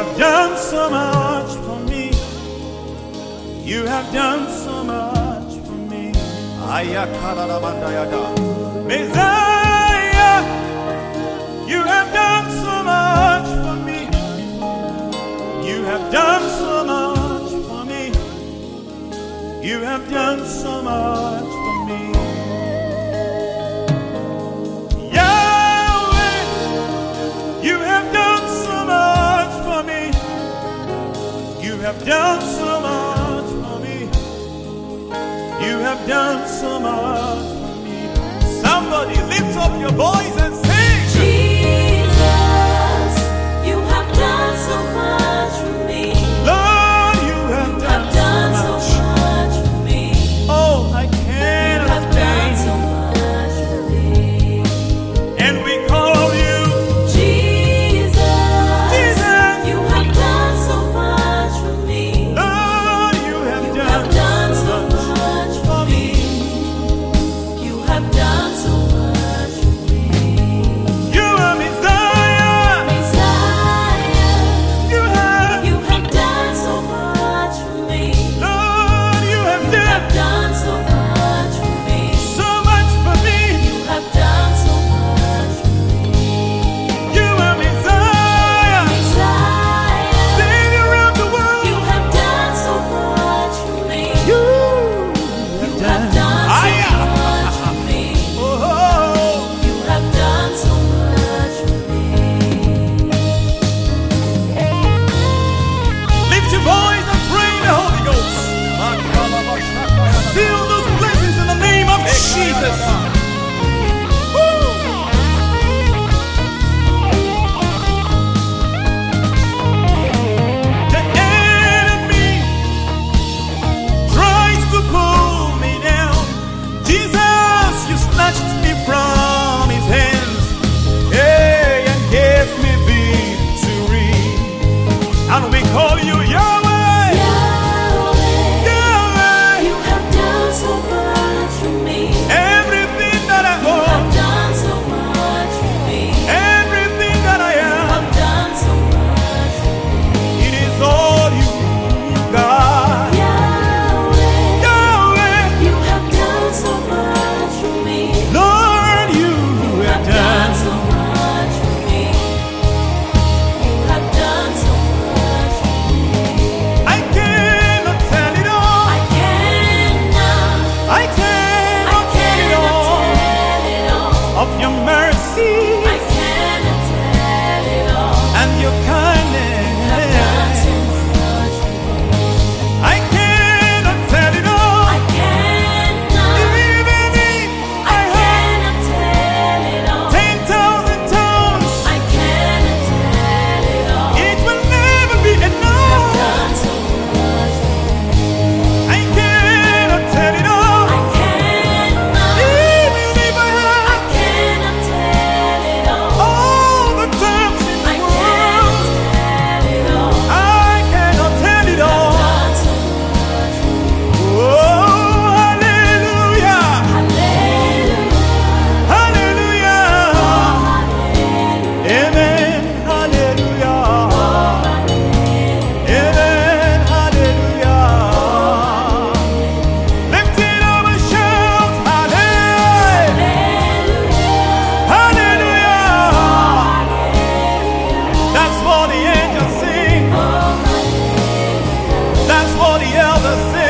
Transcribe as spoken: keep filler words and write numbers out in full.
have done so much for me. You have done so much for me. Messiah, you have done so much for me. You have done so much for me. You have done so much for me. Yahweh, you have done so much for me. You have done so much for me. You have done so much for me. Somebody lift up your voice and sing. Jesus, you have done so much for me. Lord, you have You done, have done so so much. much for me. Oh, I You cannot have done so explain. much for me. And we call you Jesus, Jesus. you have done so much for me. Lord, you have You done, have done so much for me. You have done so much for me. You are Messiah. Messiah, You have, you have done so much for me. Lord, you have You have done done so much for me. so much for me. You have done so much for me. You are Messiah, Messiah, Savior of the world. you have done so much for me. You You have done so Aya. much for me. Oh, You have done so much for me. lift your voice and pray in the Holy Ghost. Seal those blessings in the name of Jesus. Woo. The enemy tries to pull me down. Jesus, you snatched me from his hands, hey, and gave me victory. And we call you Yahweh, Yahweh, Yahweh. you have done so much for me. Everything that I You own, have done so much for me. everything that I You am, have done so much for me. it is all you, God. Yahweh, Yahweh, you have done so much for me. Lord, you You have have done done. so much for me. You have done so much for me. I cannot tell it all. I cannot, I I cannot tell it cannot all tell it all. of your mercy I cannot tell it all. and your You have done kindness. so much for me. I cannot tell it all. I cannot, Even if I I had cannot tell it all. ten thousand tongues, I cannot tell it all. it will never be You have enough. done so much for me. I cannot tell it all. I cannot, Even if I I had cannot tell it all. all the tongues in I the cannot world, tell it all. I cannot tell it You have all. done so much for me. Oh, hallelujah, Hallelujah. hallelujah, amen, hallelujah, amen, hallelujah. Lift it up and shout, hallelujah, hallelujah. That's what the angels sing. That's what the elders sing.